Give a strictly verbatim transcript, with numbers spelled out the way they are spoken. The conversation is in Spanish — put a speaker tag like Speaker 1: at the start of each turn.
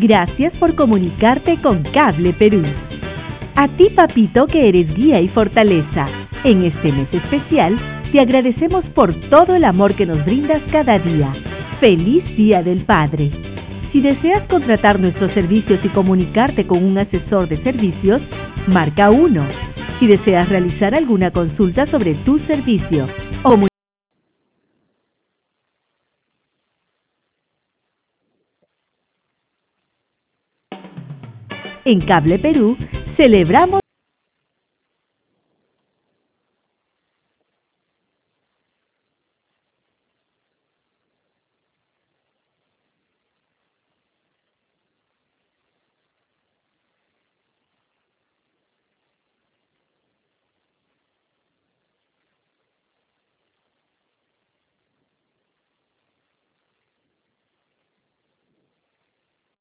Speaker 1: Gracias por comunicarte con Cable Perú. A ti, papito, que eres guía y fortaleza. En este mes especial, te agradecemos por todo el amor que nos brindas cada día. ¡Feliz Día del Padre! Si deseas contratar nuestros servicios y comunicarte con un asesor de servicios, marca uno. Si deseas realizar alguna consulta sobre tu servicio o en Cable Perú, celebramos